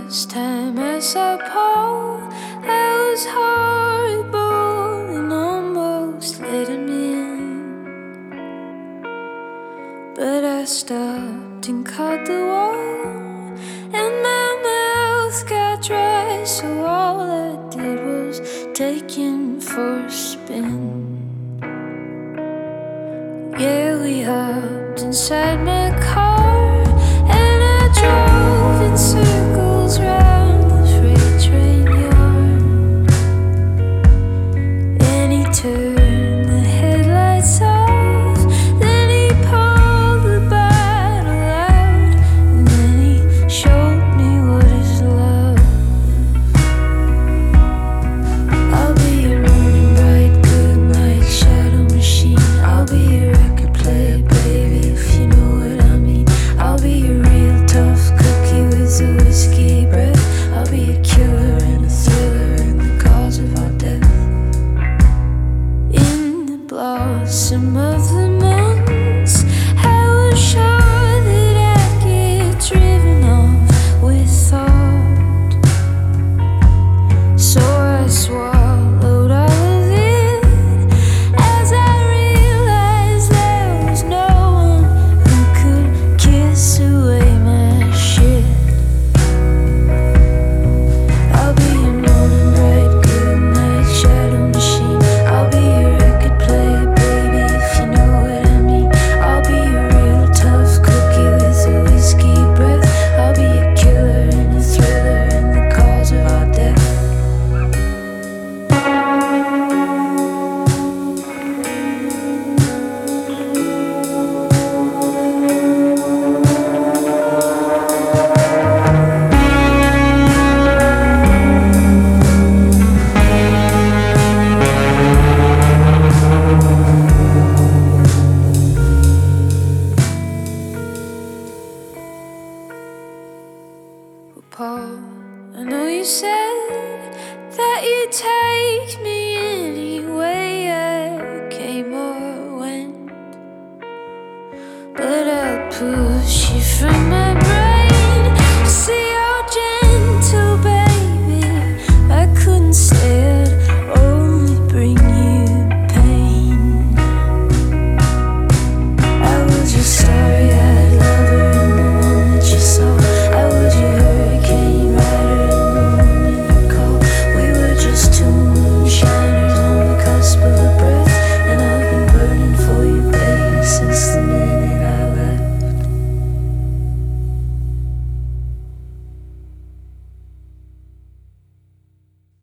last time I saw Paul, I was horrible and almost let him in. But I stopped and caught the wall, and my mouth got dry, so all I did was take him for a spin. Yeah, we hopped inside my car, and I drove in circles round the freight train yard. And he turned the headlights off, then he pulled the bottle out, and then he showed me what is love. I'll be your morning bright, good night shadow machine. I'll be your record player, baby, if you know what I mean. I'll be a real tough cookie with a whiskey breath. I'll be a killer and a thriller and the cause of our death. In the blossom of the months, I was sure that I'd get driven off with thought. So I swallowed all of it as I realized there was no one who could kiss away my shit. I'll be your morning bright, good night shadow machine. I'll be your record player, baby, if you know what I mean. I'll be a real tough cookie with a whiskey breath. I'll be a killer and a thriller and the cause of our death. Paul, I know you said that you'd take me any way I came or went, but I'll push you from my